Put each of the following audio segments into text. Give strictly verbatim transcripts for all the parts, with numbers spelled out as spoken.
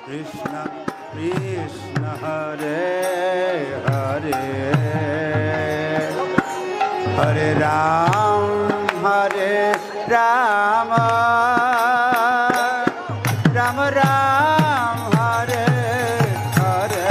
Krishna Krishna Hare Hare Hare Ram Hare Rama Rama Ram Hare Hare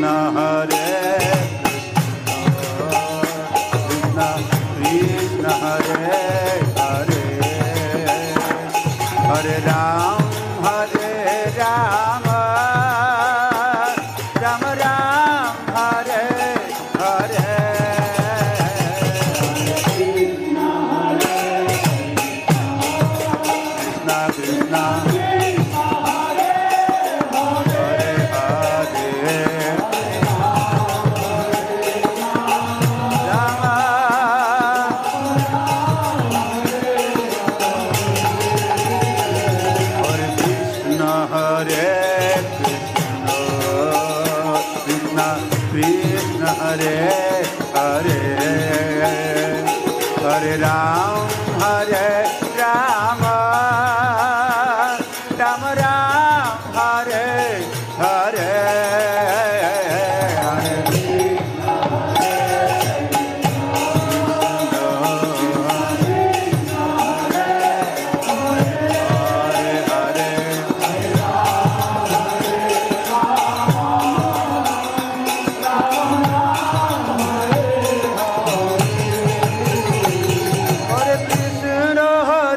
Hare Krishna Krishna Hare Hare Hare Ram Hare Ram Ram Ram Hare Hare Krishna Krishna Hare Hare Hare Ram Hare Ram Ram Ram Hare Hare Hare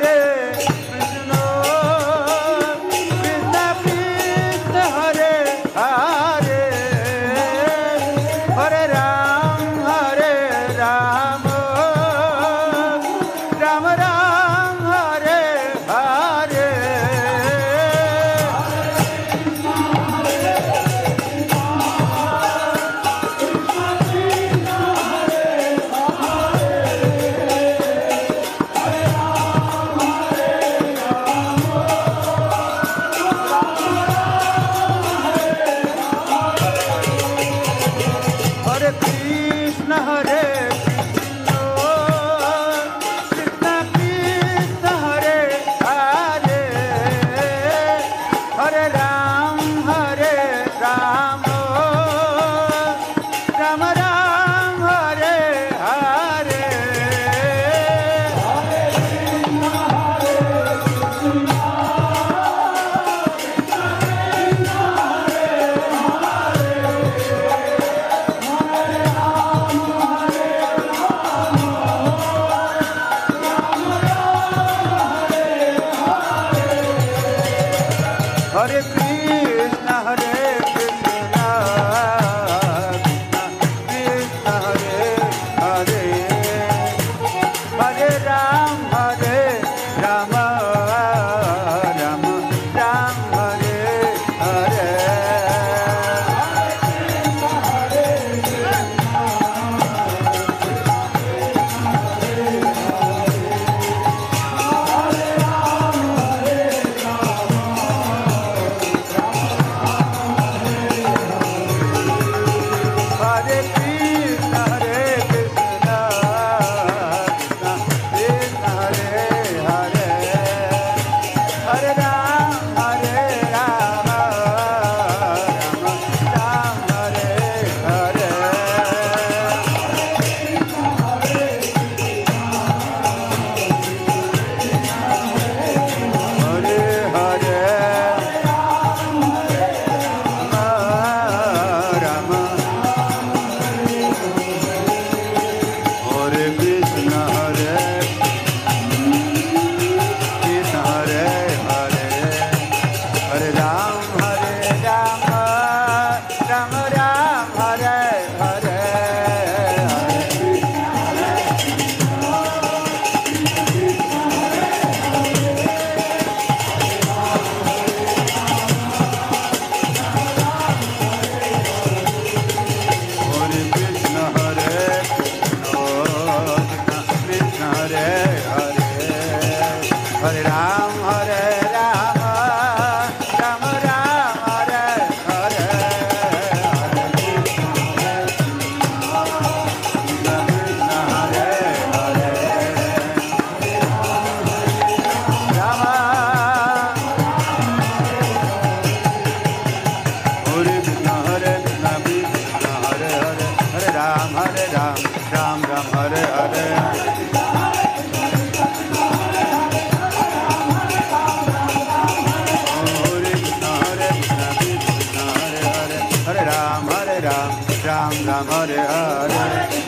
Ram, Ram Ram Hare Hare.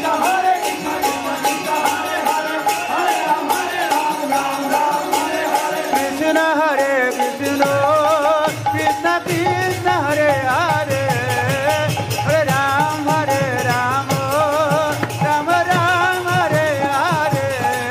Krishna Hare Krishna, Krishna Krishna Hare Hare, Hare Ram Hare Ram, Ram Ram Hare Hare.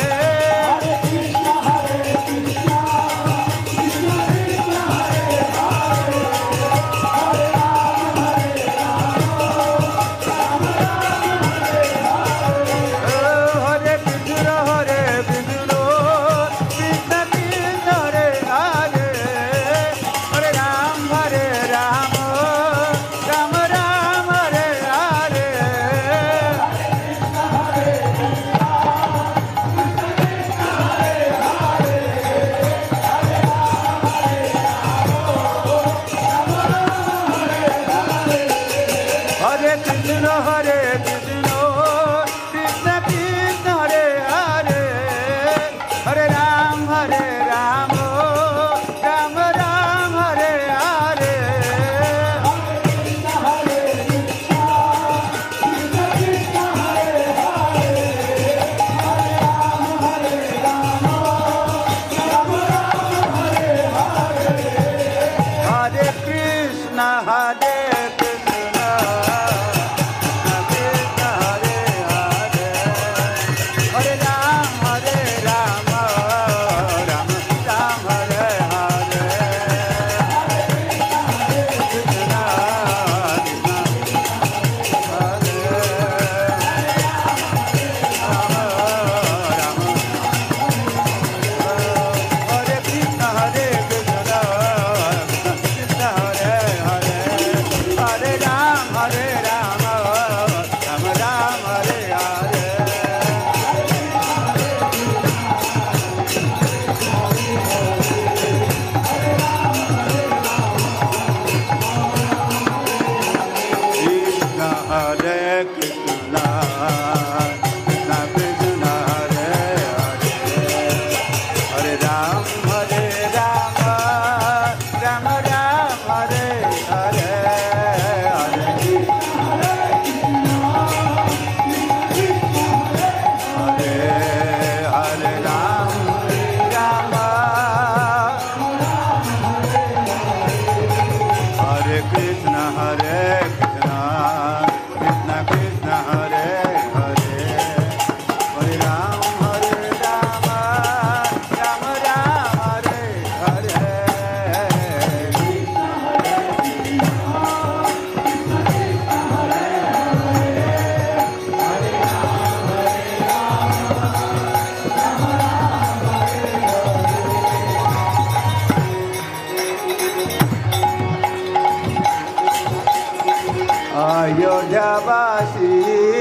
अयोध्यावासी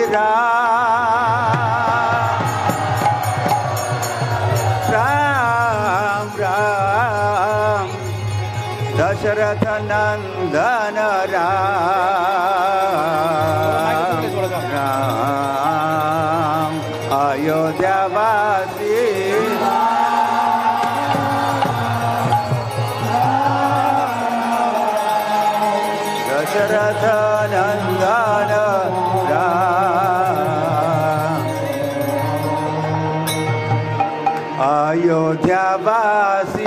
Ram Ram Dasharath नंदन राम राम अयोध्यावासी दशरथ नंदन राम अयोध्यावासी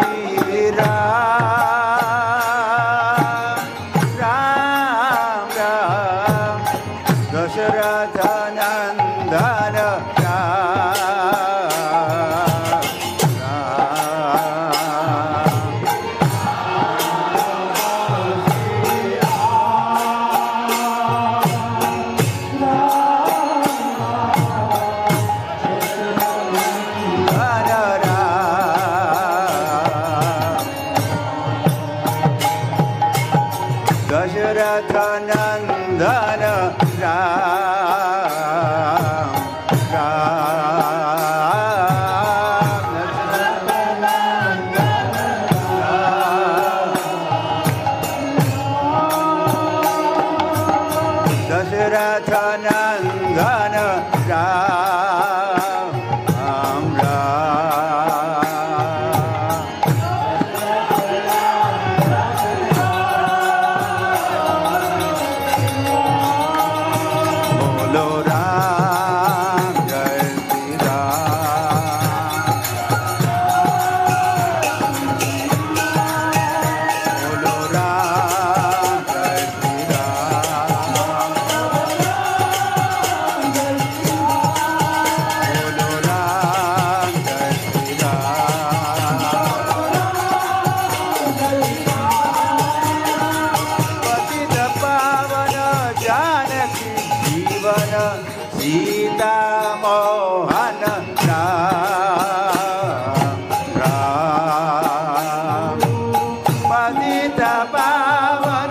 राम राम राम दशरथ नंदन दशरथ नंदन राम राम दशरथ नंदन राम राम सीता मोहन राम राम पतित पावन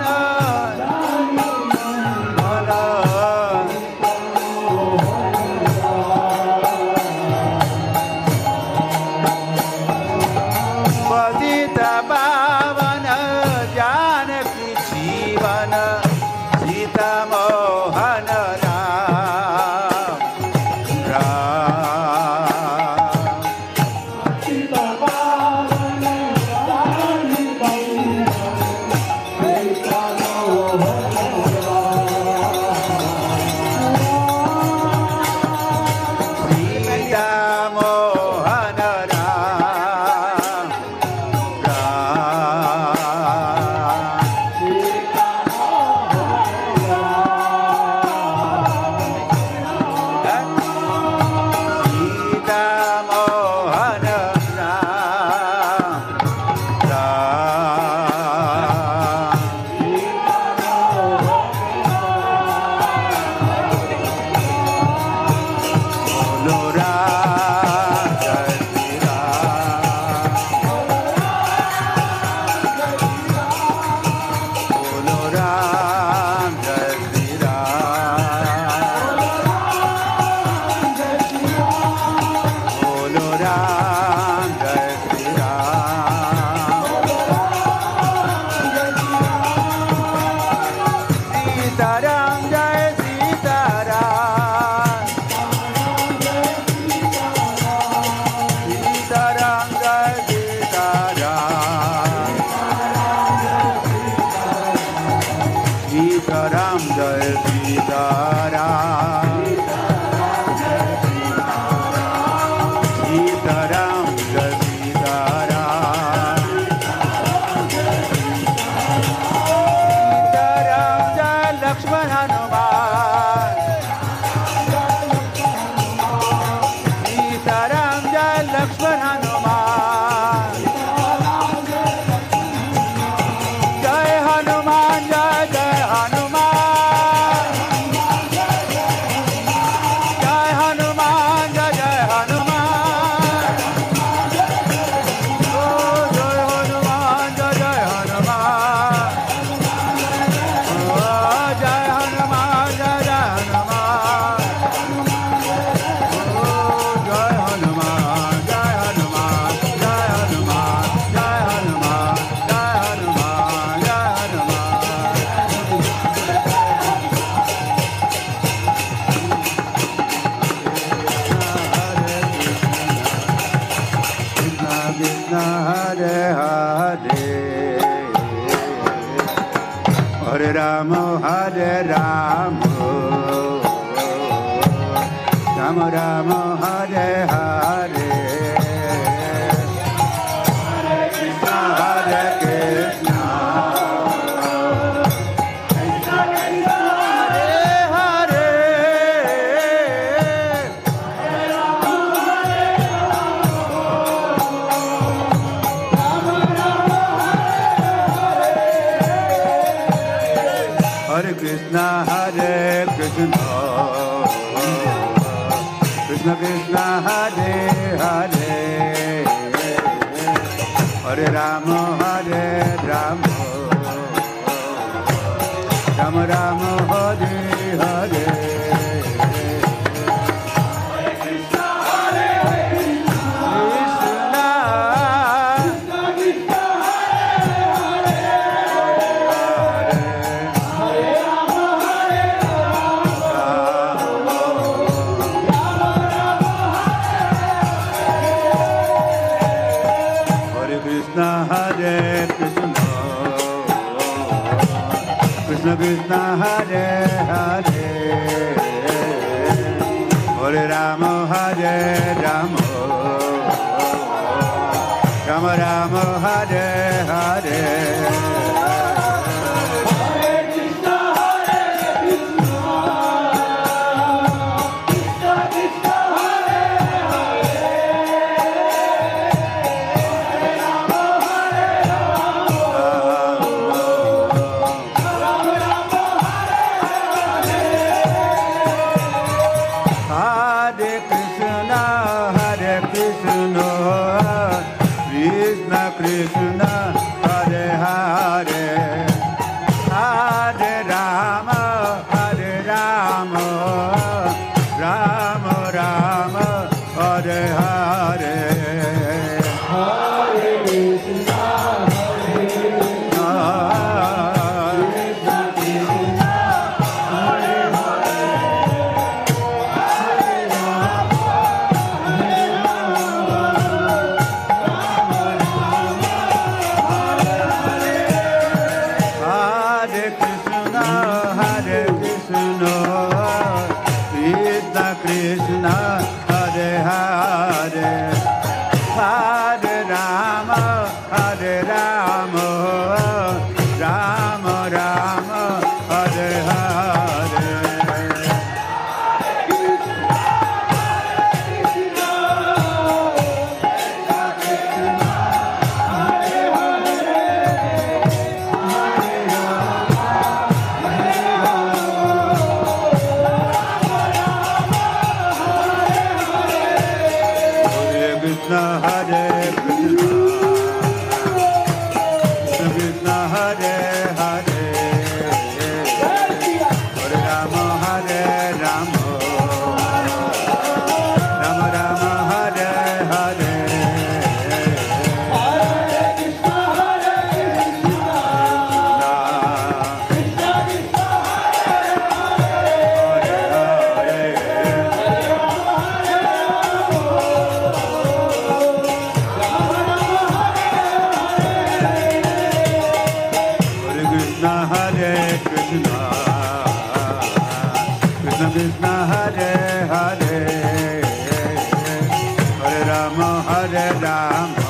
पतित पावन जानकी जीवन सीता मोहन राम राम सीता पावन सीता मोहन राम सीताराम जय सीताराम सीताराम जय सीताराम सीताराम जय लक्ष्मण हनुमान सीताराम जय लक्ष्मण हनुमान जय हनुमान जय जय हनुमान जय हनुमान जय जय हनुमान ओ जय हनुमान जय जय हनुमान ओ जय हनुमान जय जय हनुमान ओ जय हनुमान जय हनुमान जय हनुमान जय हनुमान जय हनुमान जय Hanuman Krishna Krishna Hare Hare Hare Rama Hare Rama Rama Rama Hare Hare Hare Krishna Hare Krishna Krishna Krishna Hare Hare Hare Krishna Hare Krishna Krishna Krishna Hare Hare Hare Rama Hare Rama Rama Rama Hare Hare Krishna Hare Krishna Krishna Krishna Hare Hare Hare Rama Hare Rama Rama Rama Hare Hare Krishna Hare Hare Hare Rama Hare Rama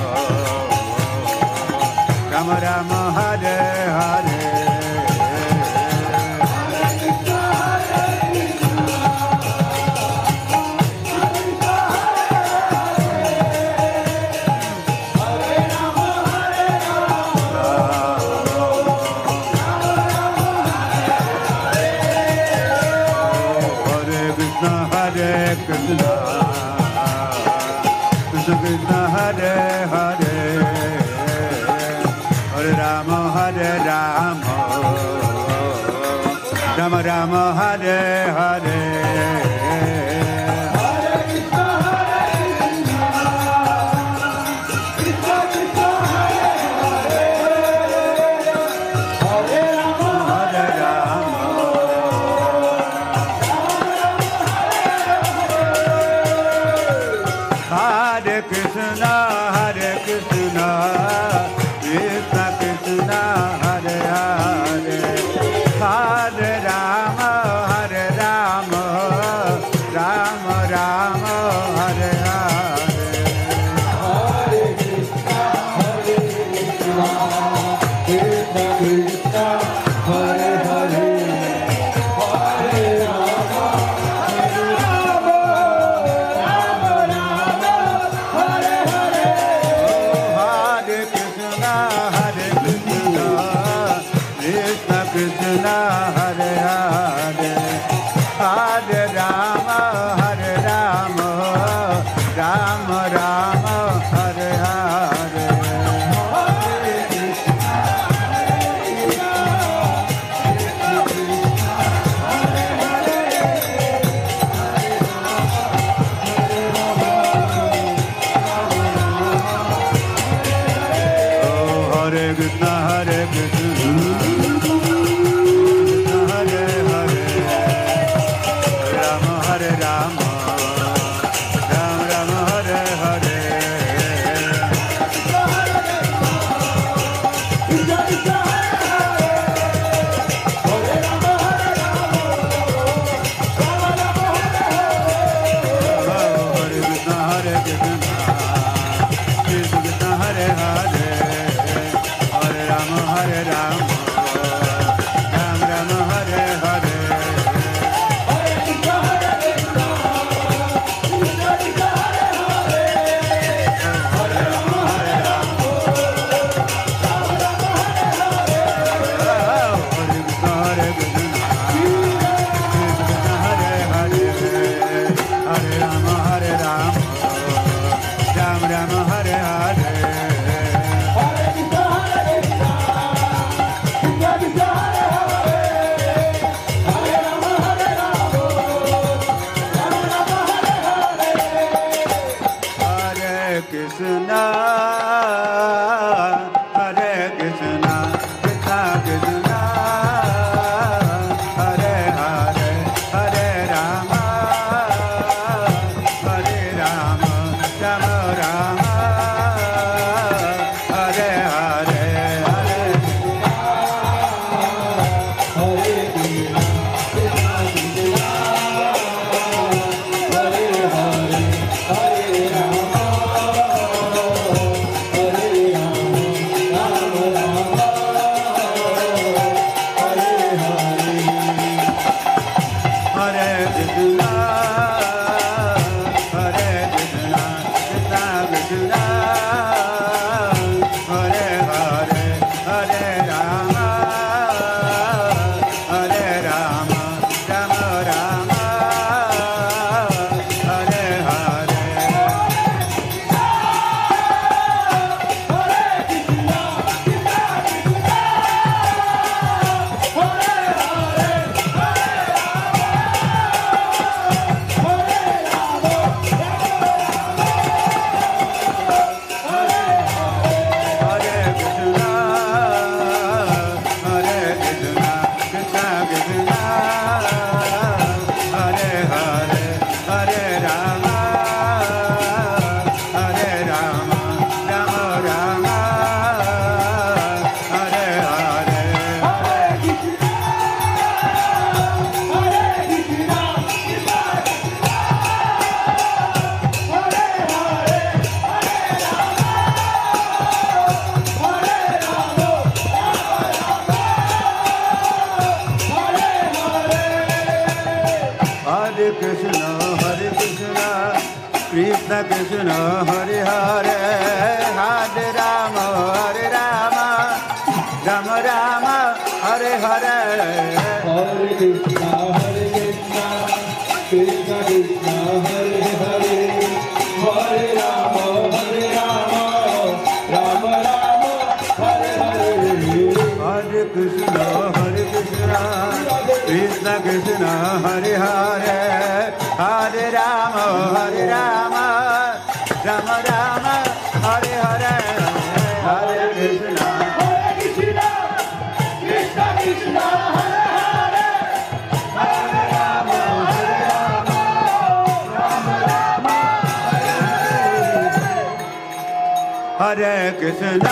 Rama Rama Hare Hare Krishna Krishna Krishna Hare Hare Hare Rama Hare Rama Rama Rama Hare Hare Krishna Hare Krishna Krishna Krishna Hare Hare Hare Rama Hare Rama Rama Rama Hare Hare Hare Krishna Hare Krishna Krishna Krishna Hare Hare Hare Rama Hare Rama Rama Rama Hare Hare Hare Krishna Hare Krishna Krishna Krishna Hare Hare Hare Rama Hare Rama Rama Rama Hare Hare Hare Krishna Hare Krishna Hare Krishna Krishna Hare Hare Rama Hare Rama Rama Rama Hare Hare Hare Krishna Hare Krishna Krishna Krishna Hare Hare Hare Rama Hare Rama Rama Rama Hare Hare Krishna Hare Krishna Krishna Krishna Hare Hare Hare Rama Hare Rama Rama Rama Hare Hare Hare Hare Hare Krishna, Hare Krishna, Krishna Krishna, Hare Hare, Hare Rama, Hare Rama, Rama Rama, Hare Hare. Hare Krishna, Hare Krishna, Krishna Krishna, Hare Hare, Hare Rama, Hare Rama, Rama Rama, Hare Hare. Hare Krishna, Hare Krishna, Krishna Krishna, Hare Hare, Hare Rama, Hare Rama, Rama Rama, Hare Hare. Hare Krishna, Hare Krishna, Krishna Krishna, Hare Hare, Hare Rama, Hare Rama, Rama Rama, Hare Hare. Hare Krishna.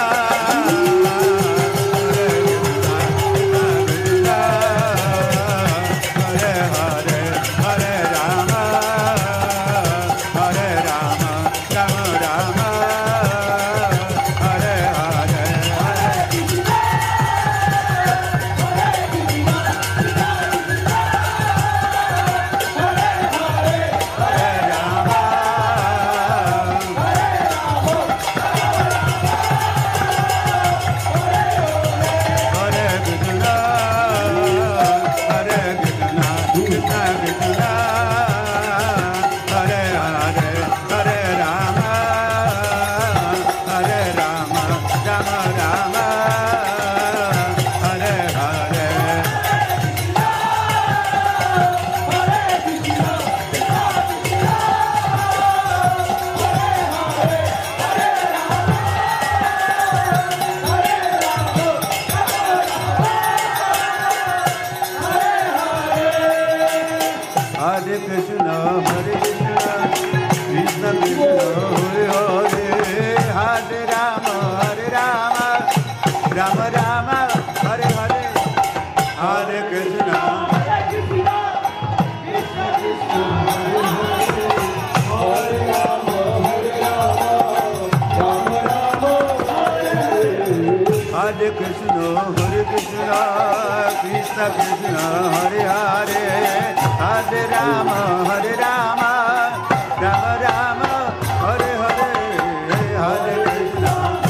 Hare Krishna, Hare Krishna, Krishna Krishna, Hare Hare, Hare Rama, Hare Rama, Rama Rama, Hare Hare. Hare Krishna,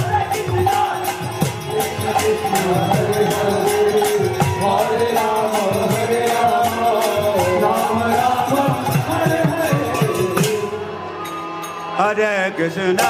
Krishna Krishna, Hare Hare, Hare Rama, Hare Rama, Rama Rama, Hare Hare. Hare Krishna.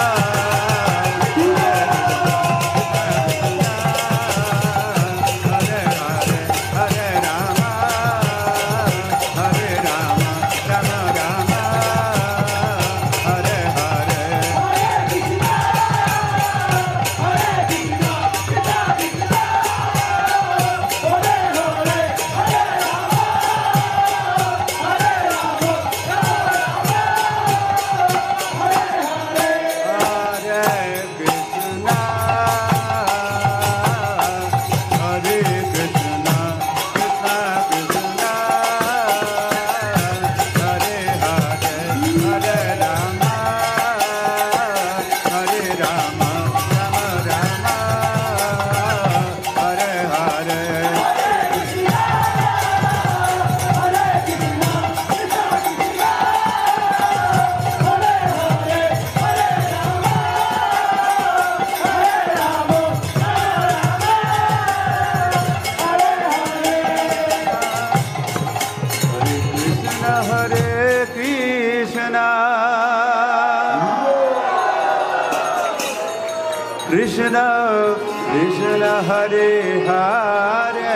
Krishna Krishna Hare Hare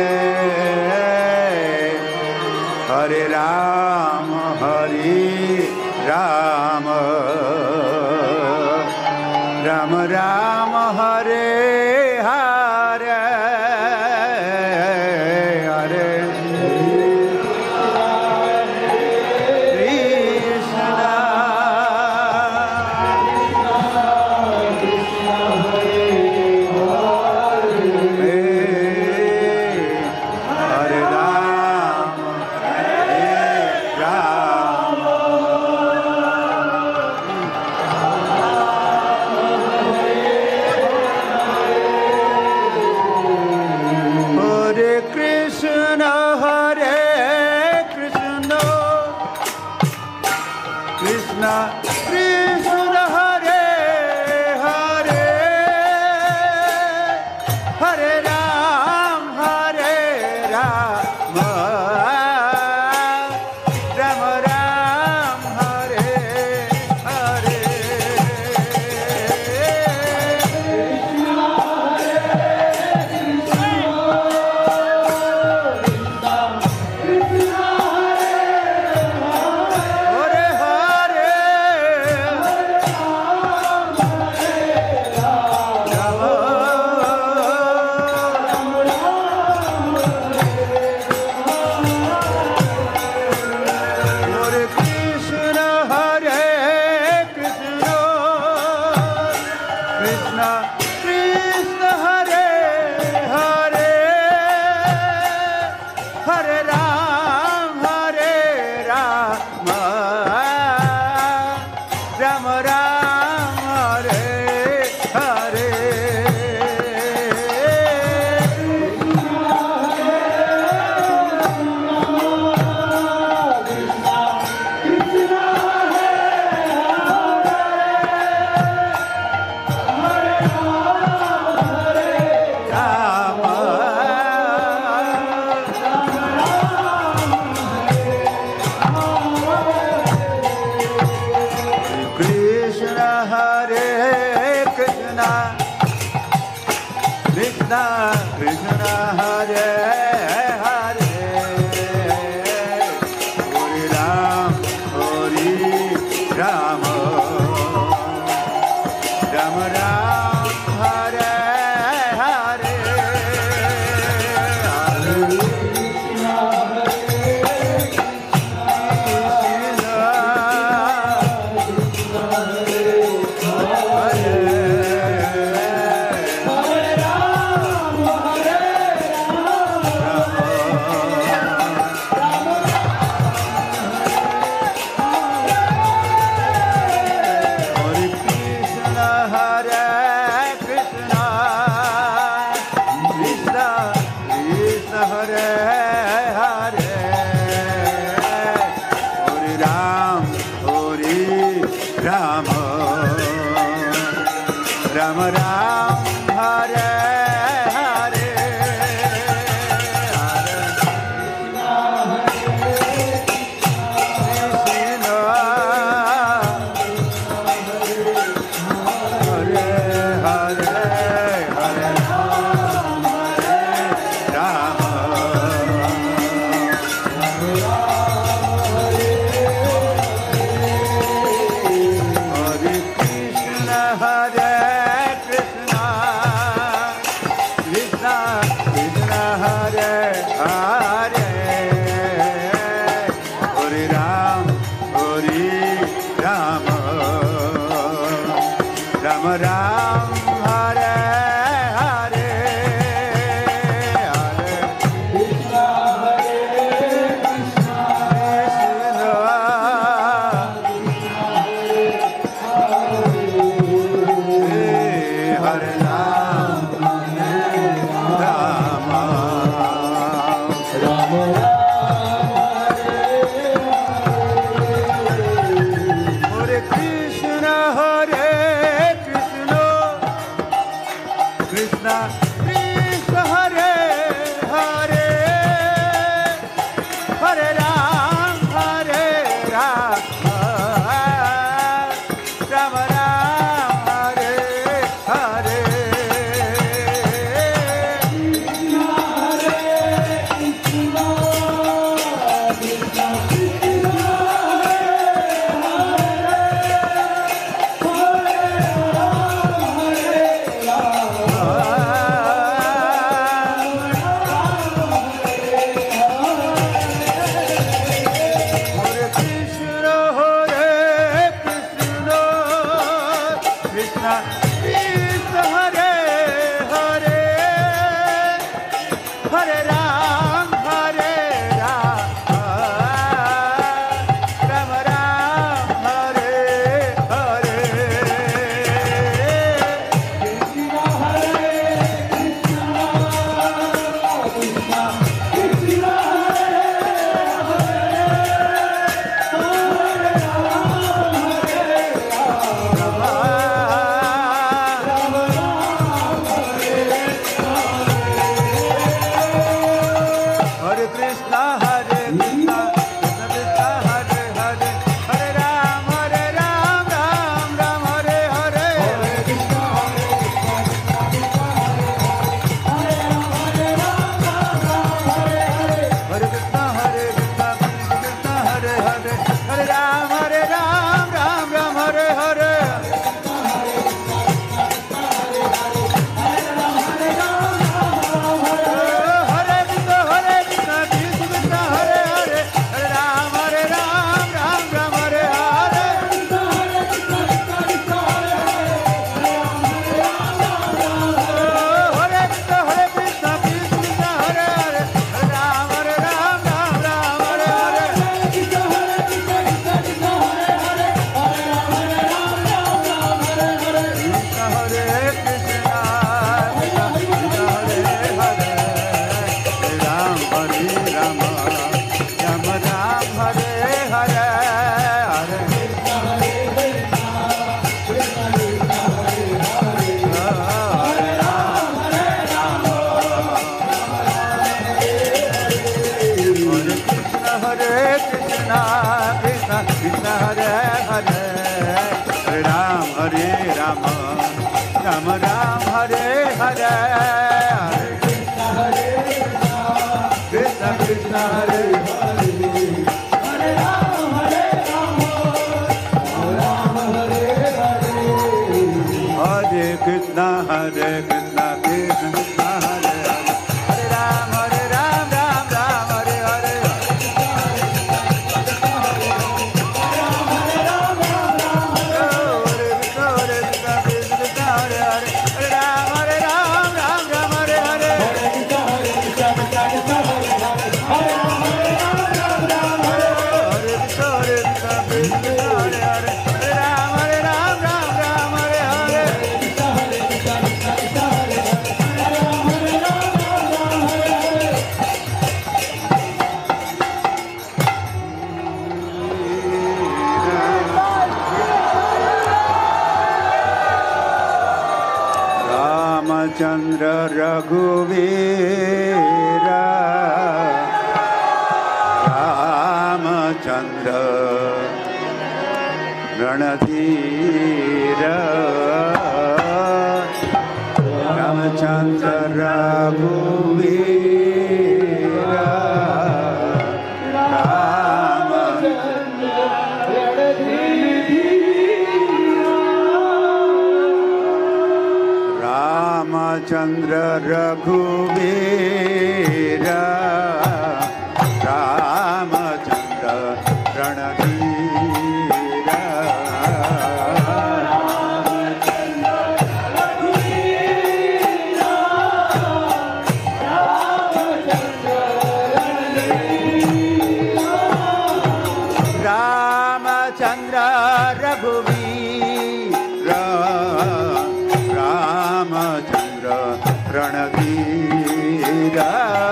Hare Rama Hare Rama Rama Rama Hare Hare Hare Krishna Hare Hare Hare Ram हरे Ram Ram Ram Hare Hare Hare Hare Ram Krishna, Hare Krishna, Krishna Krishna, Hare Hare, Hare Ram, Hare Ram, Ram Ram, Hare Hare. Hare Krishna, Hare Krishna, Hare Krishna, Krishna Krishna, Hare Hare. Hare Ram, Hare Ram, Ram Ram, Hare Hare. Hare Krishna, Hare Krishna, Krishna Krishna, Hare Hare. Hare Ram, Hare Ram, Ram Ram, Hare Hare. Hare Krishna, Hare Krishna, Krishna Krishna, Hare Hare. Hare Ram, Hare Ram, Ram Ram, Hare Hare. Krishna Hare Krishna, Krishna Krishna Hare Hare, Hare Ram Hare Rama, Rama Ram Hare Hare, Hare Krishna Hare Krishna, Krishna Krishna Hare Hare, Hare Ram Hare Rama, Hare Krishna Hare Krishna, Krishna Krishna Hare Hare, Hare Ram Hare Rama, Rama Ram Hare Hare, Hare Krishna Hare Krishna, Krishna Krishna Hare Hare, Hare Ram Hare Rama, Rama Hare Hare, Hare Krishna Hare Krishna, Krishna Krishna Hare Hare, Hare Ram Hare Ram, Ram Ram Hare Hare. Hare Krishna, Hare Krishna, Krishna Krishna, Hare Hare, Hare Ram, Hare Ram, Ram Ram, Hare Hare. Hare Krishna, Hare Krishna, Krishna Krishna, Hare Hare, Hare Ram, Hare Ram, Ram Ram, Hare Hare. Hare Krishna, Hare Krishna, Krishna Krishna, Hare Hare, Hare Ram, Hare Ram, Ram Ram, Hare Hare. Hare Krishna, Hare Krishna, Krishna Krishna, Hare Hare, Hare Ram, Hare Ram, Ram Ram, Hare Hare. Ramachandra Raghuvira, Ramachandra Ranadhira, Ramachandra Raghuvira, Ramachandra Raghuvira, Ramachandra Ranadhira, Ramachandra Raghuvira, Ramachandra Ranadhira,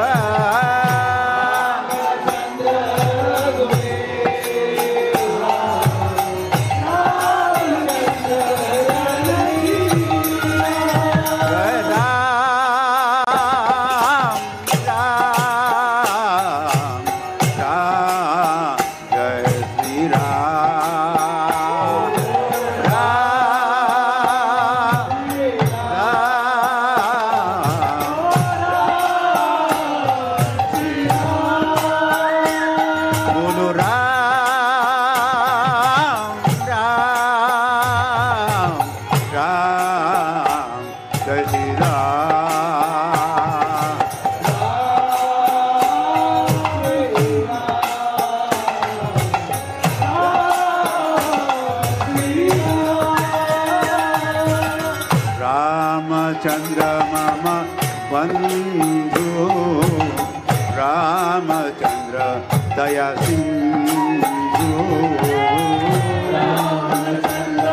Ramachandra Mama Bandhu, Ramachandra Daya Sindhu, Ramachandra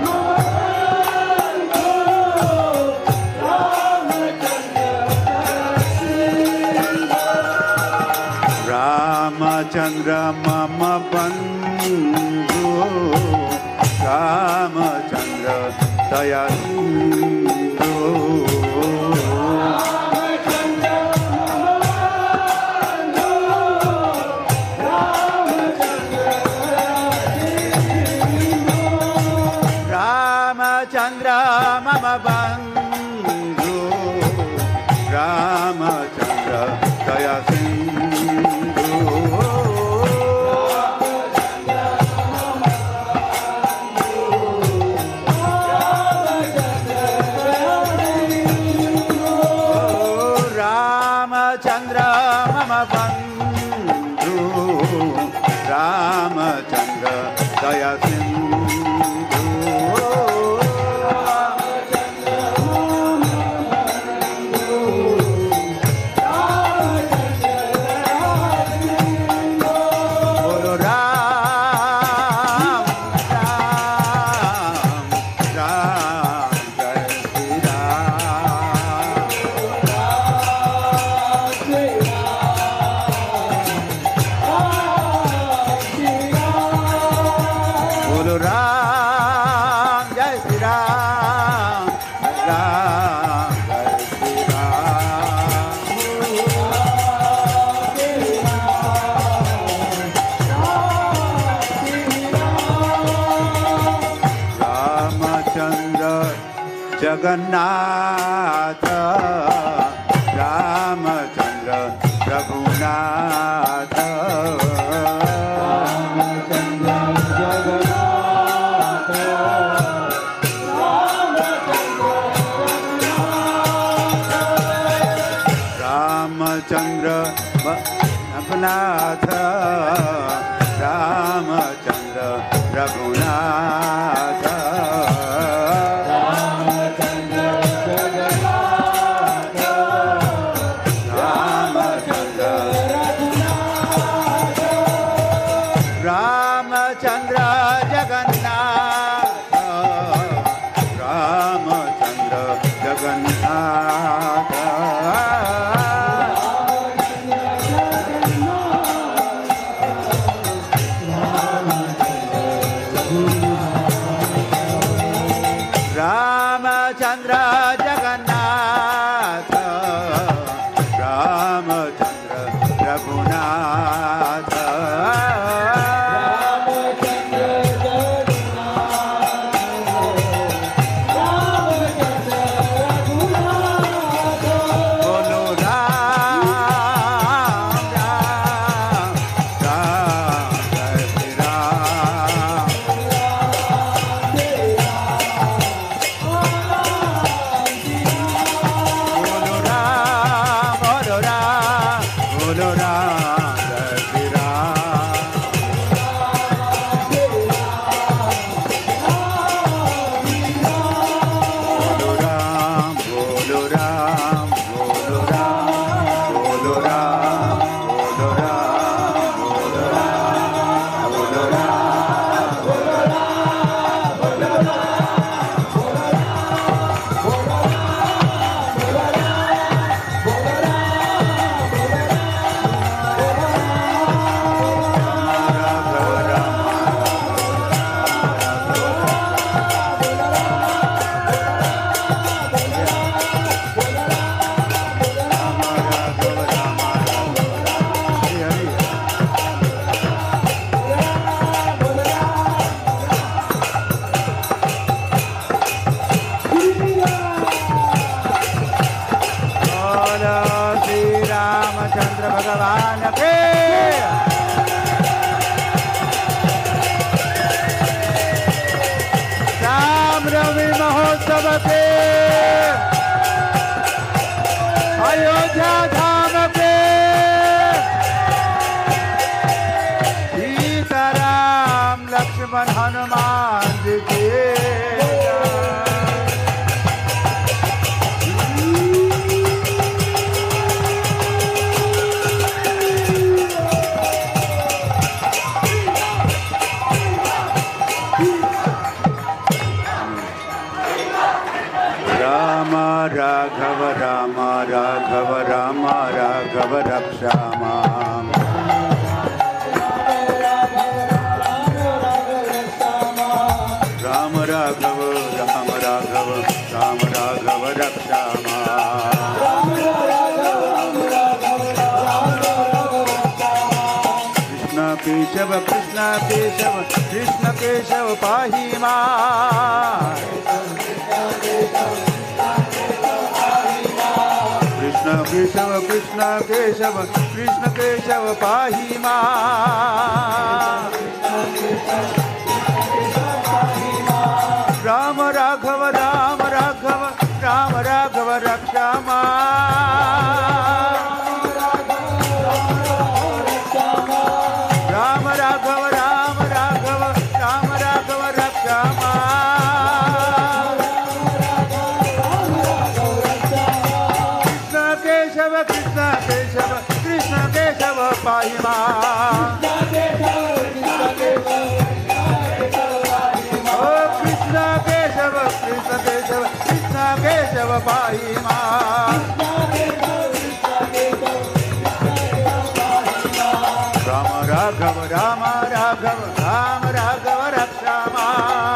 Ramachandra Mama Bandhu, Ramachandra Daya Sindhu, Ramachandra Ramchandra दया सिंधु बोलो राम राम राम जय श्री राम बोलो राम जय श्री राम राम जय श्री राम रामचंद्र जगन्नाथ रामचंद्र रघुनाथ रामचंद्र रघुनाथ रामचंद्र रघुनाथ रामचंद्र जगन्नाथ रामचंद्र जगन्नाथ रामचंद्र जगन्नाथ रामचंद्र रघुनाथ बोलो राम राम राम जय श्री राम बोलो राम बोलो राम बोलो राम जय श्री राम बोलो राम बोलो राम बोलो राम बोलो राम बोलो राम बोलो राम बोलो राम बोलो श्री रामचंद्र भगवान के राम रवि महोत्सव के अयोध्या धाम के सीताराम लक्ष्मण हनुमान जी के राम राघव राम राघव राम राघव रक्षा माम राम राघव राम राघव राम राघव रक्षा माम कृष्ण केशव कृष्ण केशव कृष्ण केशव पाहि मां कृष्ण केशव कृष्ण केशव कृष्ण केशव पाहि मां राम राघव राम राघव राम राघव रक्षा मां Ram Raghav Ram Raghav Ram Raghav Ram Raghav रक्षामा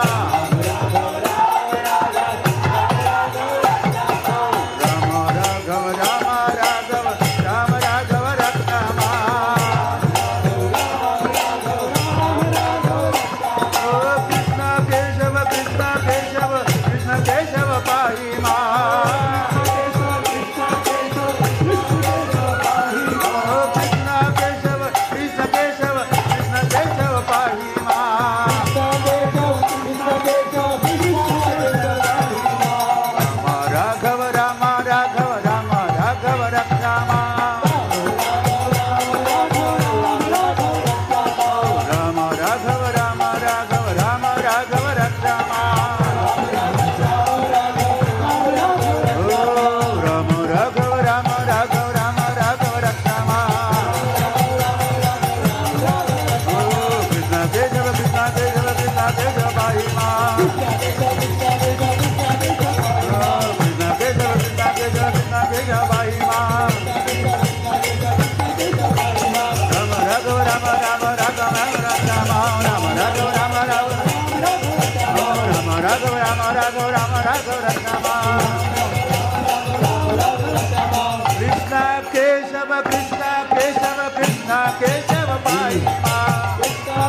Krishna Keshava Krishna Keshava Krishna Keshava Pai Ma Krishna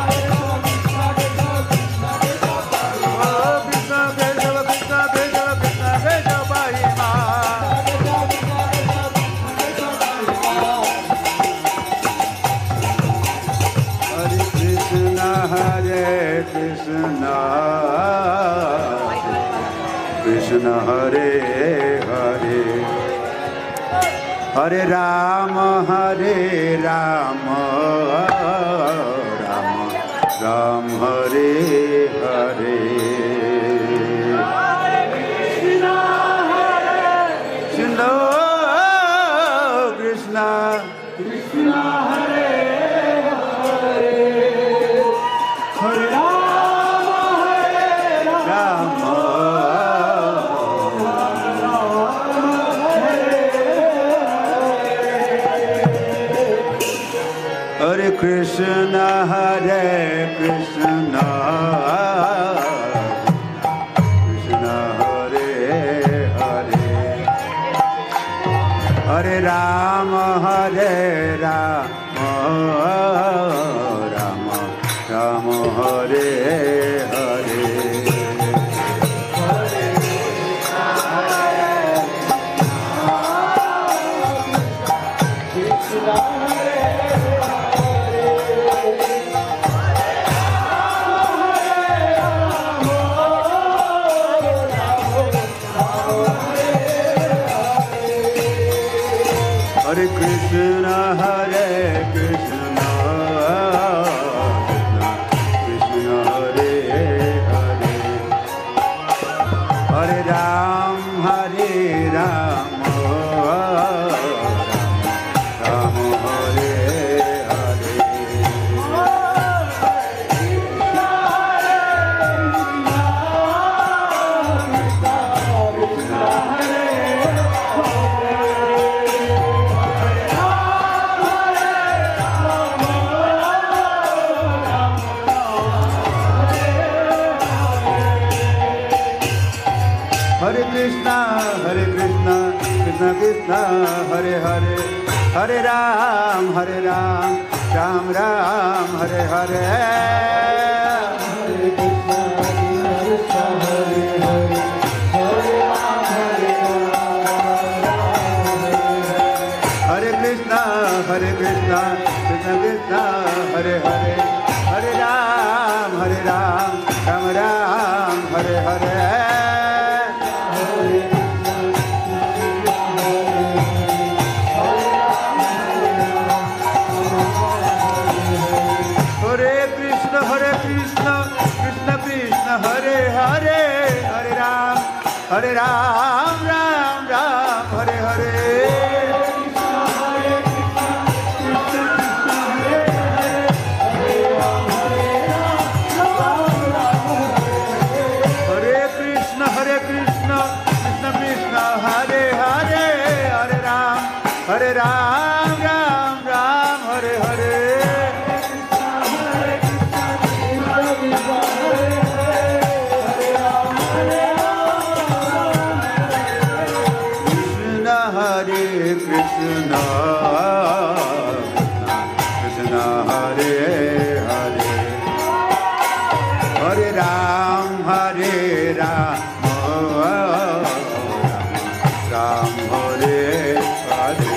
Keshava Krishna Keshava Krishna Keshava Pai Ma Hare Krishna Hare Krishna Krishna Hare Hare Hare Rama Hare Rama Rama Ram Hare Hare Krishna Hare Krishna Krishna Krishna Hare Hare Hare Rama Hare Rama Hare Krishna Hare Krishna Krishna Hare Hare Hare Rama Hare Rama Rama Rama Hare Hare Hare Krishna Hare Krishna Krishna Hare Hare Hare Ram Hare Rama Rama Hare Hare Hare Krishna, Hare Krishna, Krishna Krishna, Hare Hare, Hare Ram, Hare Ram, Ram Ram, Hare Hare. Hare Krishna, Hare Krishna, Hare Hare, Hare Krishna, Hare Krishna, Krishna Krishna, Hare Hare, Hare Ram, Hare Ram, Ram Ram, Hare Hare. Hare Hare, Hare Ram, Hare Ram, Ram Ram, Hare Hare. Hare Krishna, Hare Krishna, Krishna Krishna, Hare Hare, Hare Ram, Hare Ram, Ram Ram, Hare Hare. Hare Hare Hare Ram Hare Ram Ram Hare Hare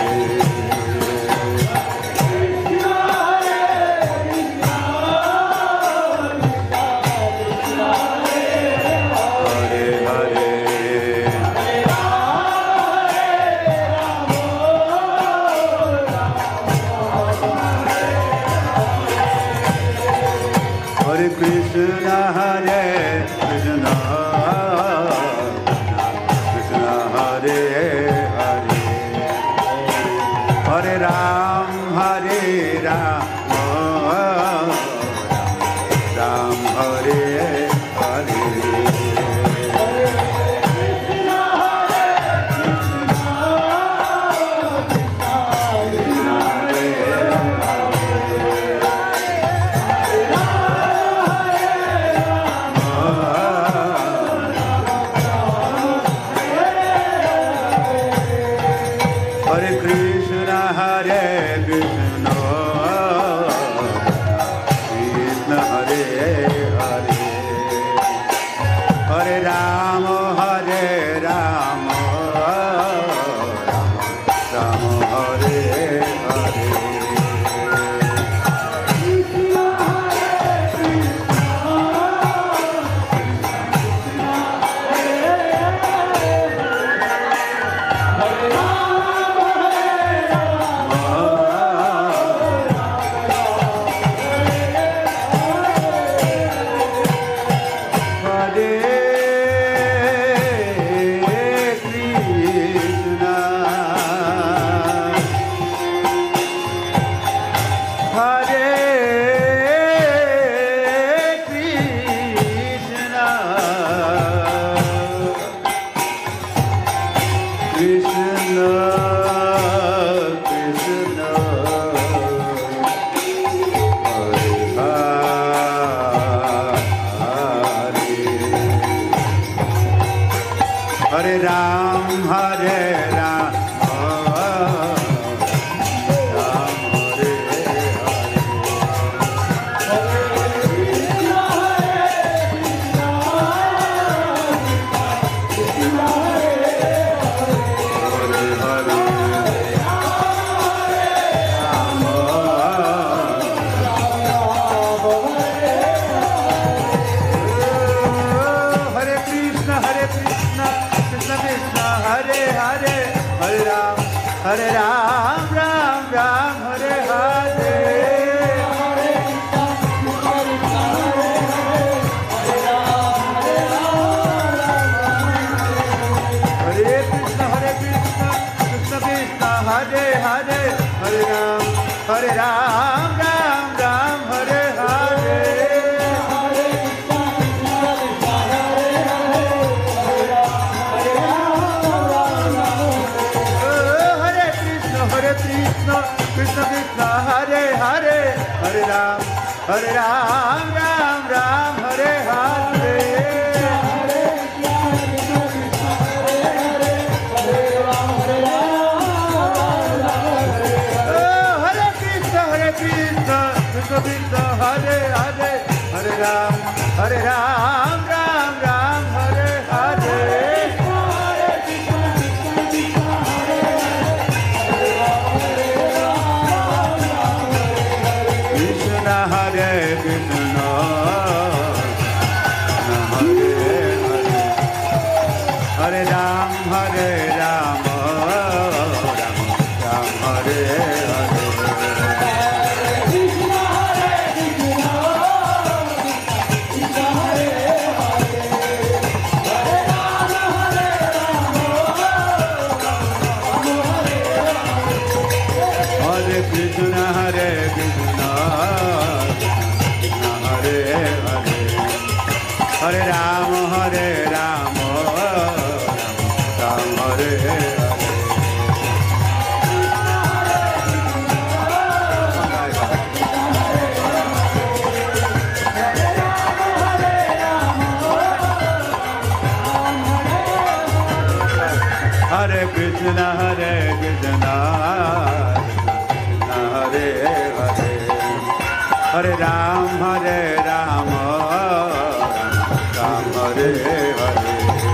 Krishna Hare Krishna Krishna Hare Hare Hare Ram Hare Ram Ram Hare Hare Hare Ram, Ram Ram, Hare Hare. Hare Krishna, Hare Krishna, Krishna Krishna, Hare Hare. Hare Ram, Hare Ram, Ram Ram, Hare Hare. Krishna Krishna Hare Hare Hare Ram Hare Ram Ram Ram Hare Hare Hare Krishna Hare Krishna Krishna Krishna Hare Hare Hare Ram Hare Ram Ram Ram Hare Hare Hare Krishna, Hare Hare, Hare Ram, Hare Ram, Ram Ram, Hare Hare. Hare Krishna, Hare Krishna. Hare Ram, Hare Ram, Ram Hare Hare. Hare Krishna, Hare Krishna, Hare Hare. हरे राम हरे Ram Ram Hare Hare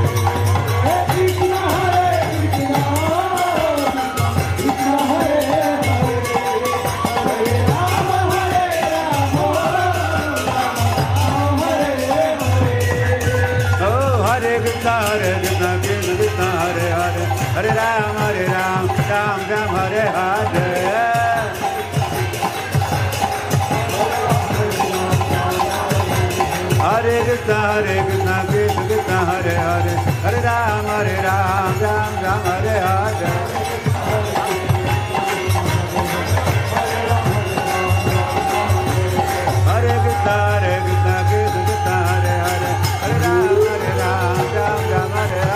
Hare Krishna, Krishna Krishna, Hare Hare, Hare Ram, Hare Ram, Ram Ram, Hare Hare. Hare Krishna, Hare Krishna, Krishna Krishna, Hare Hare, Hare Ram, Hare Ram, Ram Ram, Hare Hare. Hare Krishna, Hare Krishna, Krishna Krishna, Hare Hare, Hare Ram, Hare Ram, Ram Ram, Hare Hare.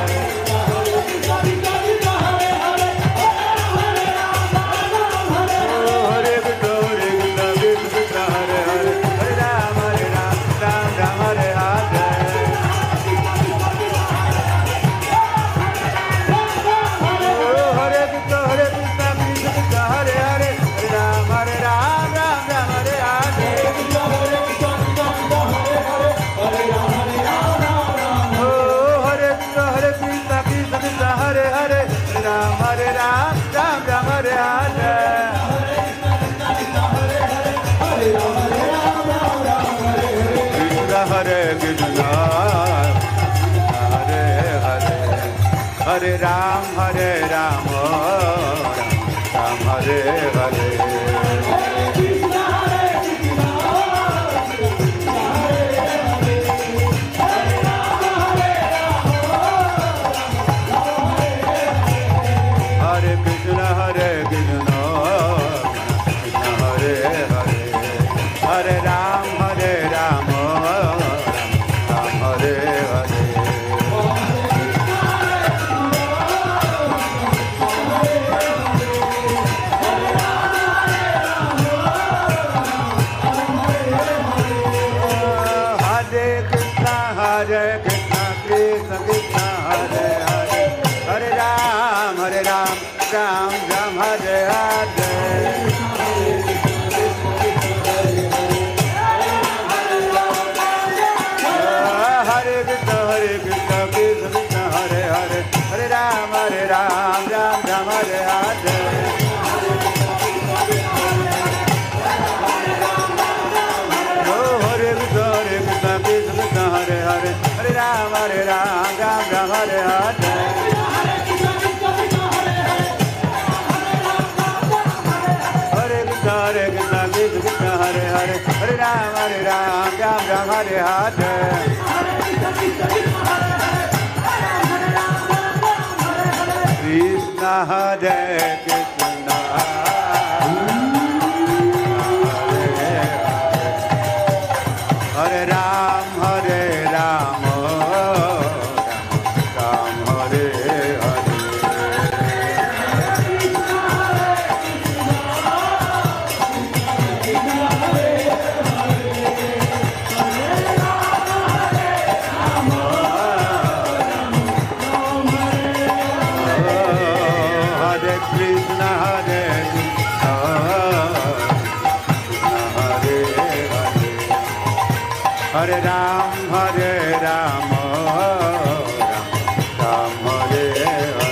Hare Ram, Hare Ram, Ram Hare Hare. Hare Krishna, Hare Krishna, Krishna Hare Hare. Hare Ram, Hare Ram, Ram Hare Hare. Hare Krishna, Krishna Krishna, Hare Hare, Hare Ram, Hare Ram, Ram Ram, Hare Hare. Hare Krishna, Hare Krishna, Krishna Krishna, Hare Hare, Hare Ram, Hare Ram, Ram Ram, Hare Hare. Hare Hare, Hare Ram, Hare Ram, Ram Ram, Hare Hare. Hare Krishna, Hare Krishna, Krishna Krishna, Hare Hare, Hare Ram, Hare Ram, Ram Ram, Hare Hare. Krishna, Hare Krishna, Hare Ram, Hare Ram, Ram Hare Hare. Hare Krishna, Hare Krishna, Hare Hare. Hare Ram, Hare Ram, Ram Ram, Hare Hare.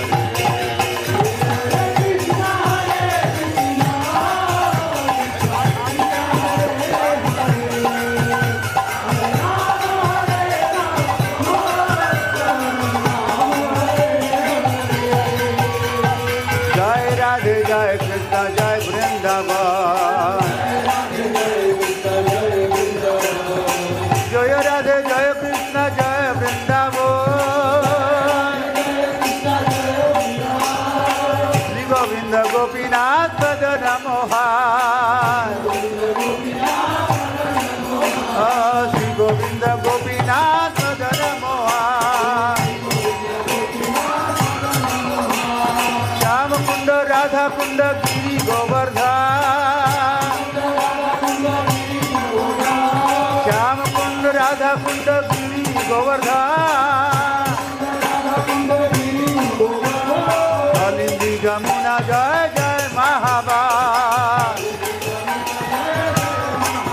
Jai Radhe, Jai Krishna, Jai Vrindavan. Jai Radhe, Jai Krishna, Jai Vrindavan. Shri Govinda Gopinath Bhajana Mohan. Shri Govinda Gopinath Bhajana Mohan. Shama Kunda Radha Kunda Giri Govardhan. Shama Kunda Radha Kunda Giri Govardhan. Kalindi Jamuna Jai Jai Mahabad.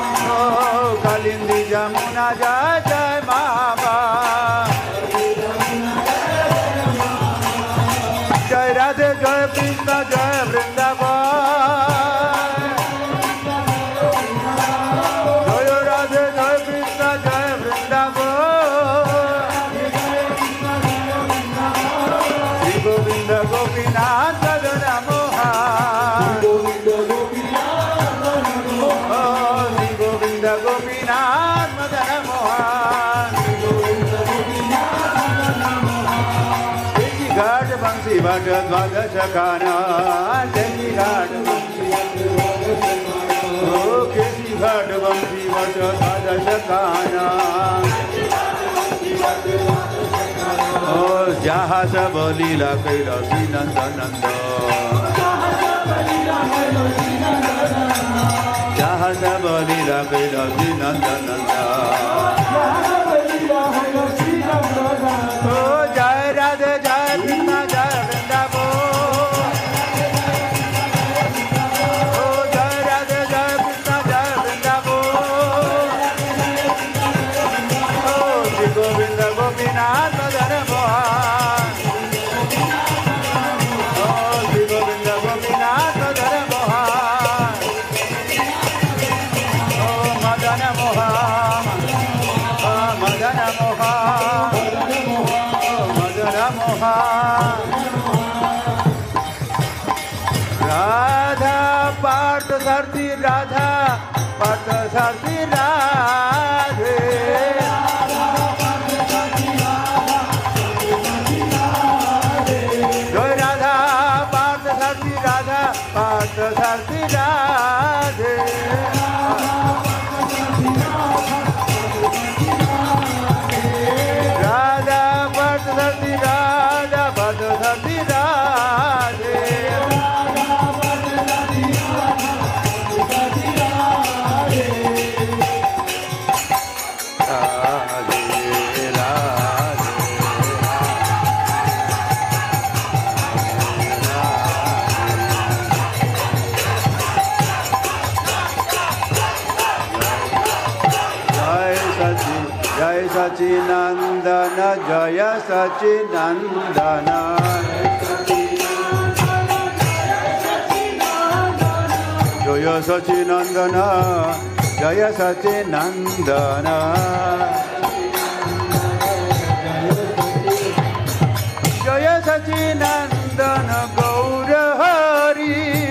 रघुना जय जय मामा जय राधे जय कृष्ण जय वृंदावन जय राधे जय कृष्ण जय वृंदावन श्री गोविंद गोपीनाथ मदन मोहन श्री गोविंद गोपीनाथ मदन मोहन घाट बंसी भट द्वादश खाना जय घाट ओ केसी घाट बंसी भट द्वादश खाना ओ जहाँ सब लीला कैलासी नंद नंद जहाँ सब लीला कैलासी नंद नंद ओ जय राधे जय कृष्ण जय वृंदावन ओ जय राधे जय कृष्ण जय वृंदावन ओ श्री गोविंद गोपीनाथ मदन मोहन ओ श्री गोविंद गोपीनाथ मदन मोहन ओ मदन मोहन ओ मदन मोहन राधा पार्थ सारथी राधा पार्थ सारथी राधे जय राधा पार्थ सारथी राधा पार्थ सारथी राधे राधा पार्थ सारथी राधा पार्थ सारथी राधे जय सचिनंदन जय सचिनंदन जय सचिनंदन जय सचिनंदन जय सचिनंदन गौर हरि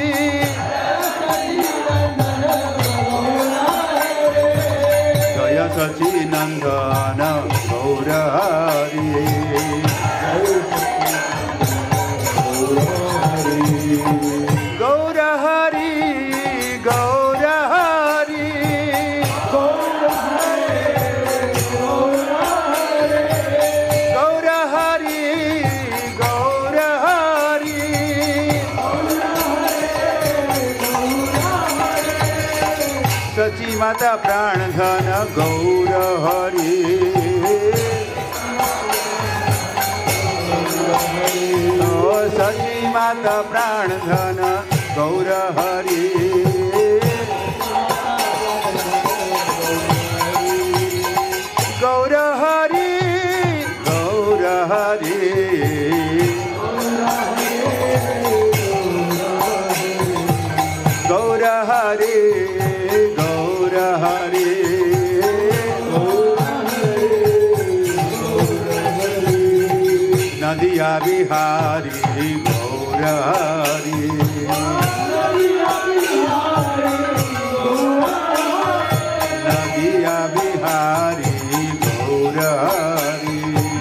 जय सचिनंदन गौर हरि गौर हरि गौर हरि गौर हरि गौर हरि सची माता प्राण धन गौर हरि ओ सची माता प्राण धन गौर हरि गौर हरि गौर हरि गौर हरि गौर हरि नदिया बिहारी गौर हरि नदिया बिहारी गौर हरि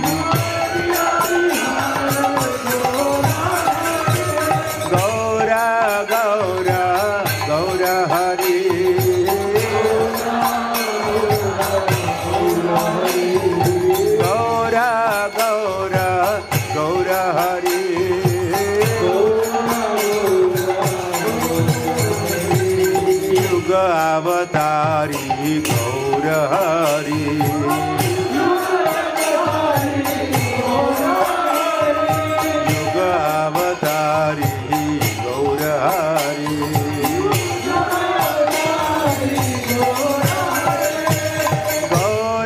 गौर गौर गौर हरि गौर गौर गौर हरि युग अवतारी गौर हरि युग अवतारी गौर हरि गौर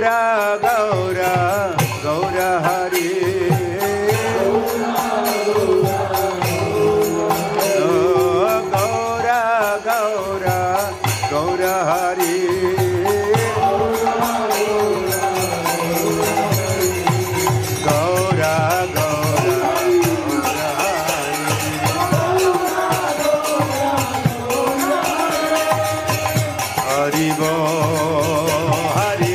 Hari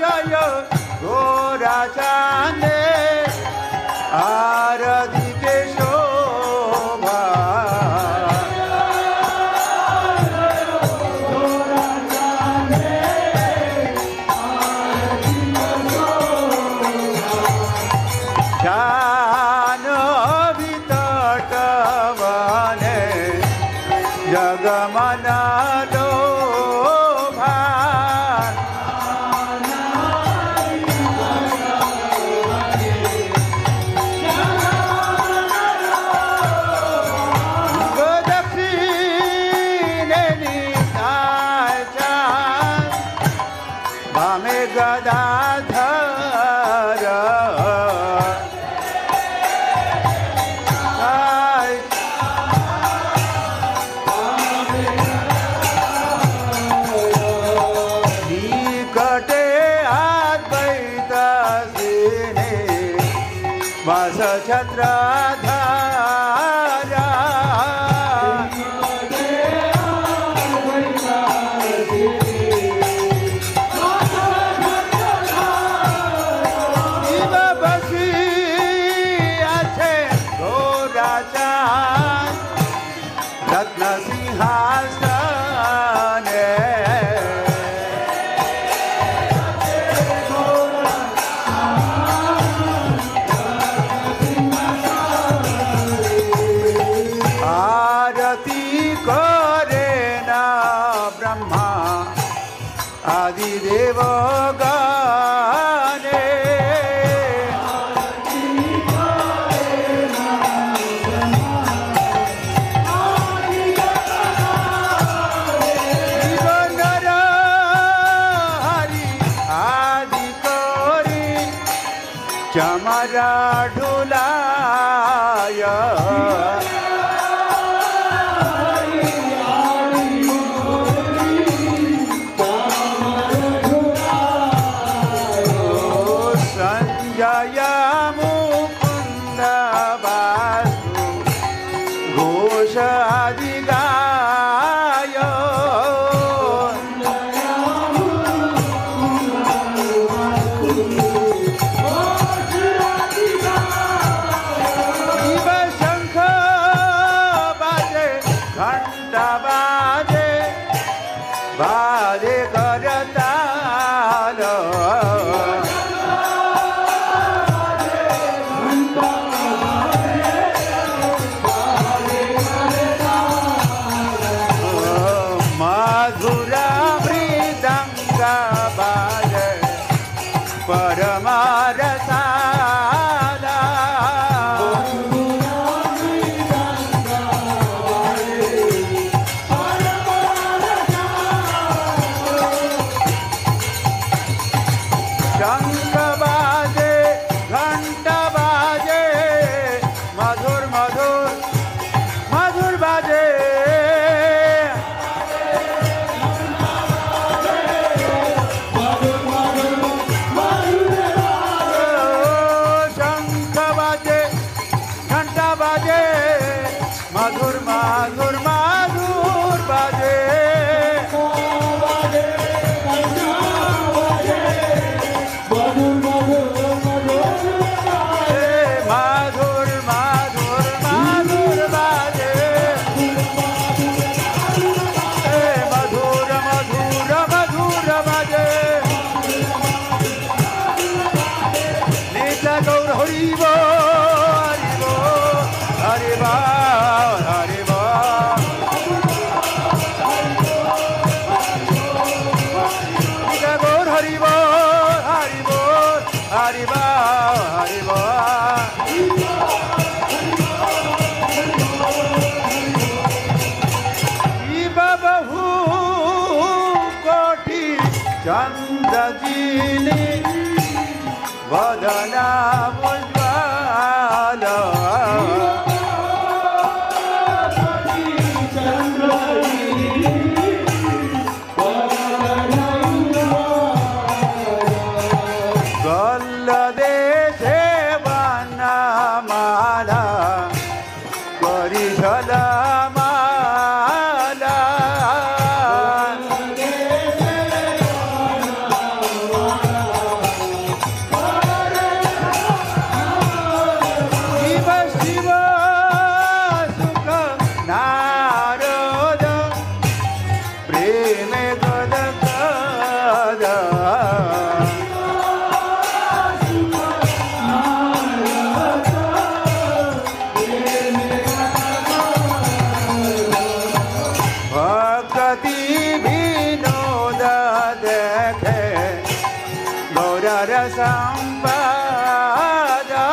Radhike गदाधर निकटे अद्वैत सिने वास छत्रधारा आदिदेव गाने जीवनर हरि आदि करी चमरा ढुलाय वदना उज्ज्वल गल्लदेशे वनमाला परिझलमाला संपदा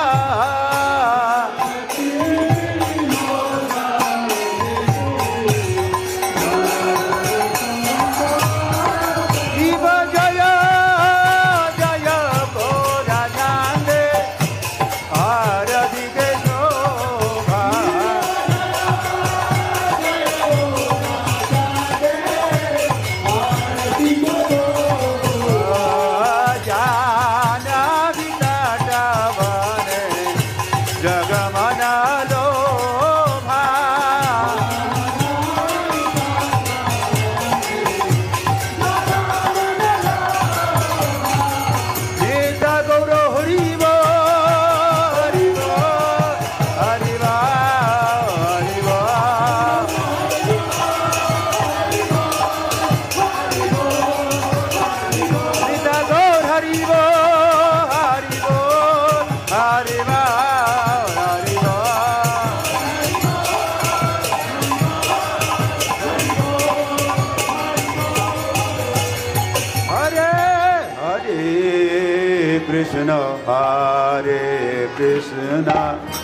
शिव जय Haribo, Haribo, Haribo, Haribo. Hare, Hare Krishna, Hare Krishna,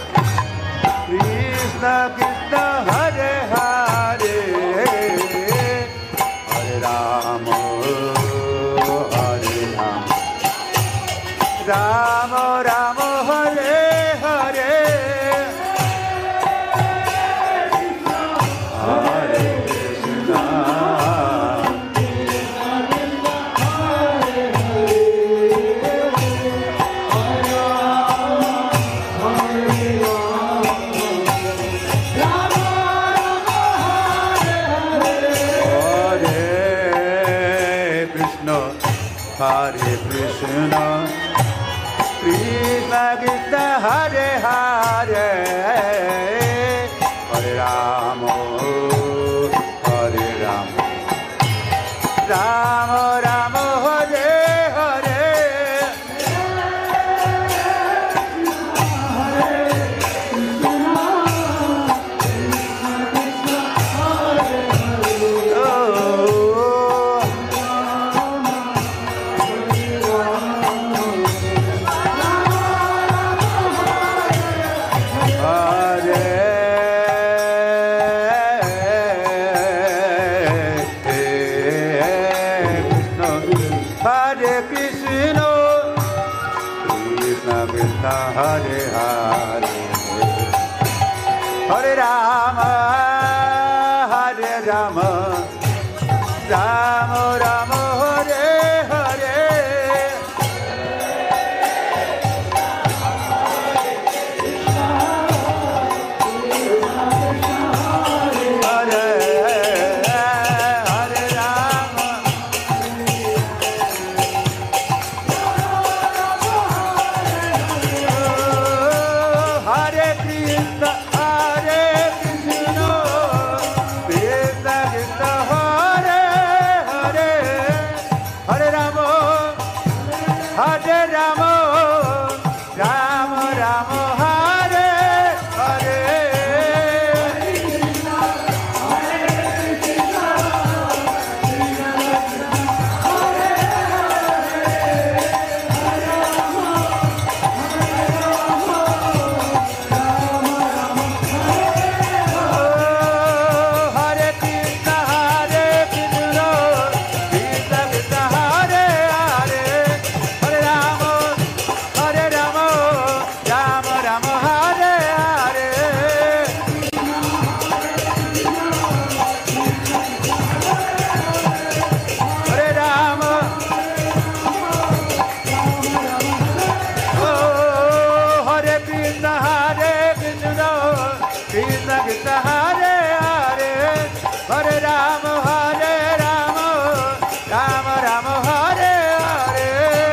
Krishna Krishna, Hare Hare, Hare Rama, Hare Rama, Rama Rama, Hare Hare, Hare Krishna. Hare Krishna, Krishna Krishna, Hare Hare, Hare Rama, Hare Rama, Rama Rama, Hare Hare. Hare Hare, Hare Rama, Hare Rama, Rama Rama, Hare Hare. Hare Hare Rama. Hare Krishna, Hare Krishna, Krishna Krishna, Hare Hare, Hare Rama, Hare Rama, Rama Rama, Hare Hare. Krishna Krishna, Hare Hare, Hare Rama, Hare Rama, Rama Rama, Hare Hare.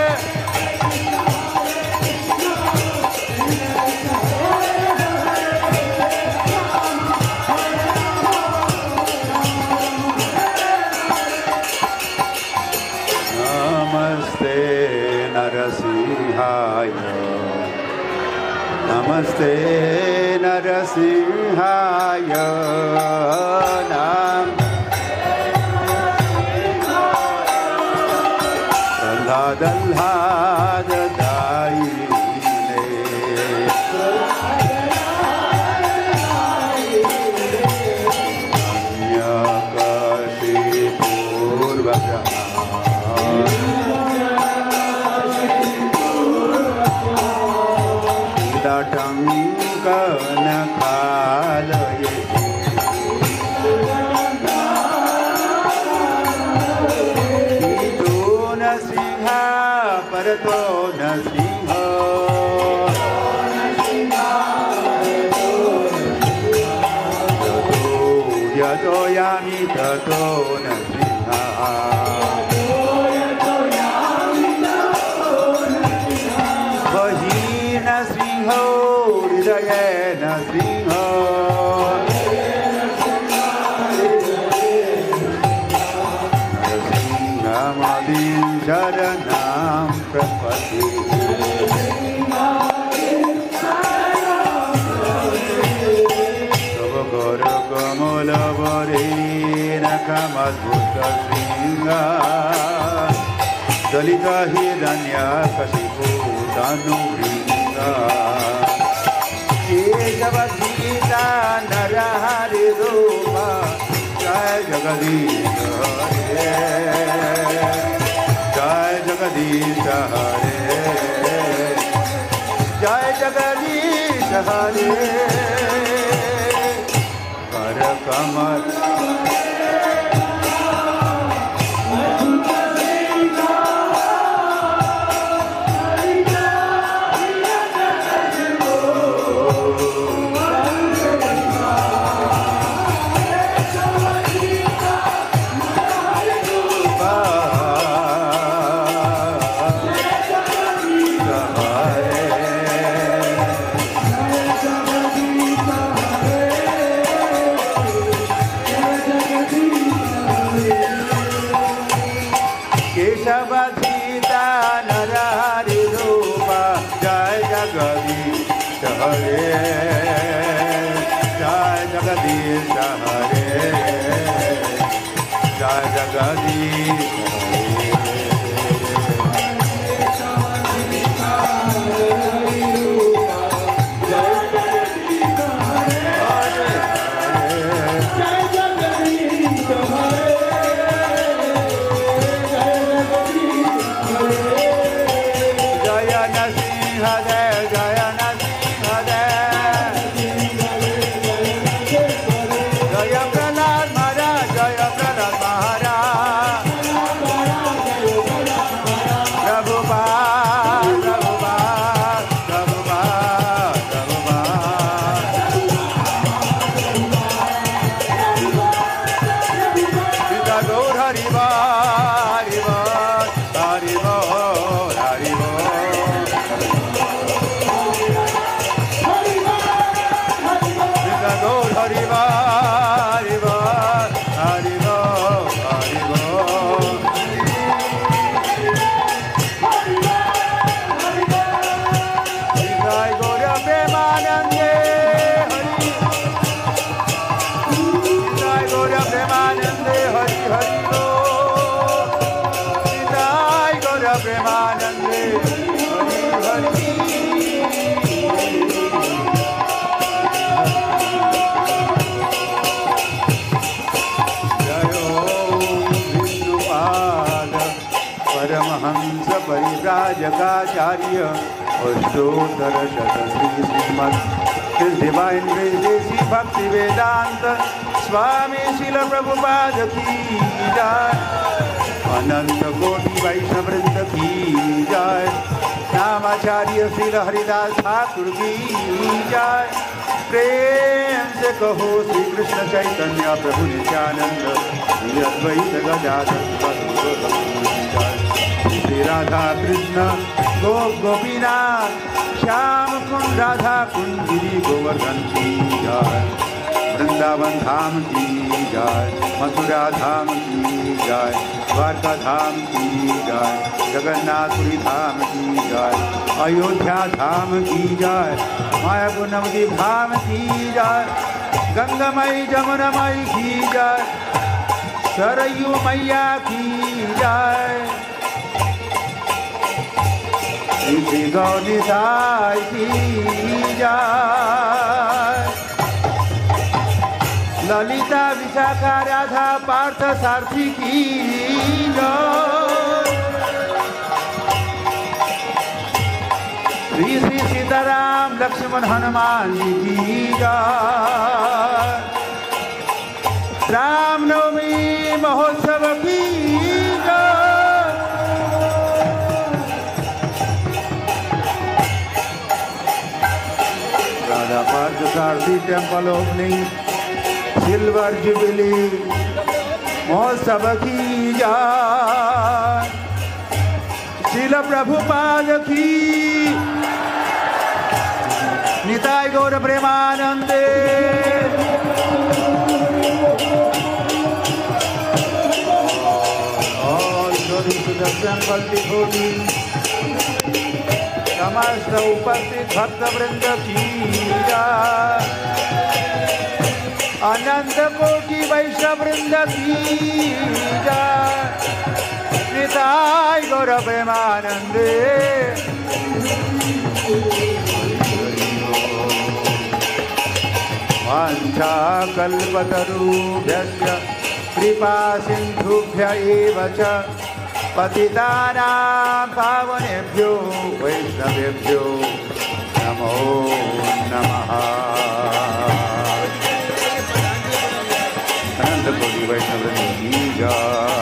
Namaste Narasimhaya, Namaste Narasimhaya, Nam Dalha Daine, Nyakashi Purvaka, Tankana Kalaye, Ito na Singha, Parato na Singha, Tato Yato Yami Tato na Singha, Vahina Singha, Hridayena Singha, Narasimha Sharanam प्रपत्ति तव गौर कमल वरे नखमद्भुत श्रृंगा दलित हिरण्य कशिपु तनुभृंगा केशव गीता नरहरि रूप जय जगदीश हरे जय जगदीश हरे जय जगदीश हरे कर कमल जगाचार्य अष्टोत्तर शतश्री Shrimad divine देसी भक्ति वेदांत स्वामी शिल प्रभुपाद की जय अनंत कोटि वैष्णव वृंद की जय नामाचार्य श्रील हरिदास ठाकुर की जय प्रेम से कहो श्री कृष्ण चैतन्य प्रभु नित्यानंद श्री अद्वैत गदाधर श्री राधा कृष्ण गो गोपीनाथ श्याम कुंड राधा कुंड गिरी गोवर्धन की जय वृंदावन धाम की जय मथुरा धाम की जय द्वारका धाम की जय जगन्नाथपुरी धाम की जय अयोध्या धाम की जय मायापुर नवद्वीप धाम की जय गंगामयी जमुनामयी की जय सरयू मैया की जय श्री गौरीसाई की जय ललिता विशाखा राधा पार्थ सारथी की जय श्री श्री सीताराम लक्ष्मण हनुमान जी की जय रामनवमी महोत्सव की जय राधा पार्थ सारथी टेम्पल ओपनिंग सिल्वर जुबिली महोत्सव की जय श्रील प्रभुपाद की निताय गौर प्रेमानंदे all glory to the temple devotee समस्त उपस्थित भक्त वृंद की जय, अनंत कोटि वैष्णव वृंद की जय, निताय गौर प्रेमानंदे। वाञ्छा कल्पतरुभ्यश्च कृपा सिन्धुभ्य एव च पतितानां पावनेभ्यो वैष्णवेभ्यो नमो नमः। अनंत कोटि वैष्णव की जय।